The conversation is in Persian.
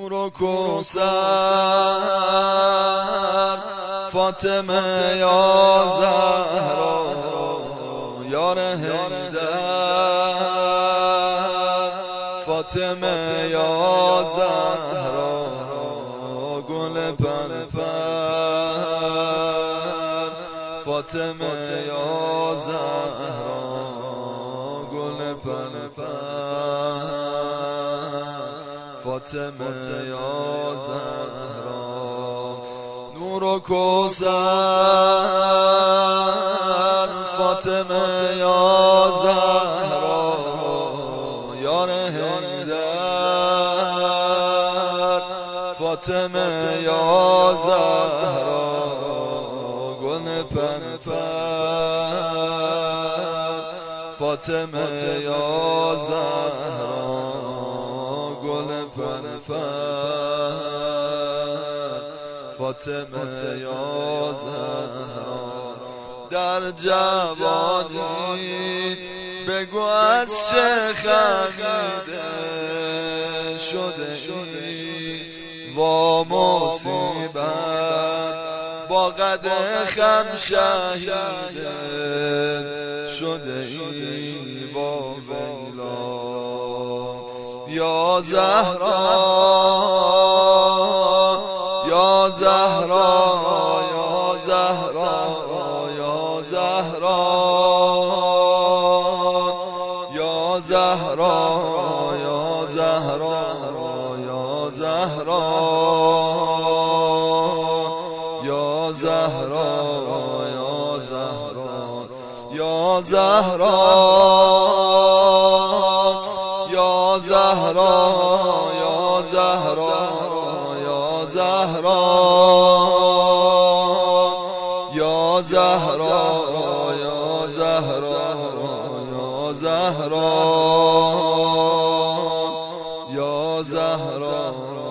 نور و کوثر فاطمه یا زهرا یار حیدر فاطمه یا زهرا گل پرپر فاطمه یا زهرا گل پرپر فاطمه یا زهرا نور و کوثر فاطمه یا زهرا یار حیدر فاطمه یا زهرا گل پرپر فاطمه یا زهرا گل پرپر فاطمه یا زهرا در جوانی بگو از چه خمیده شده ای با مصیبت با قد خم شهیده شده ای با ویلا یا زهرا یا زهرا یا زهرا یا زهرا یا زهرا یا زهرا یا زهرا یا زهرا یا زهرا یا زهرا یا زهرا یا زهرا یا زهرا یا زهرا یا زهرا یا زهرا یا زهرا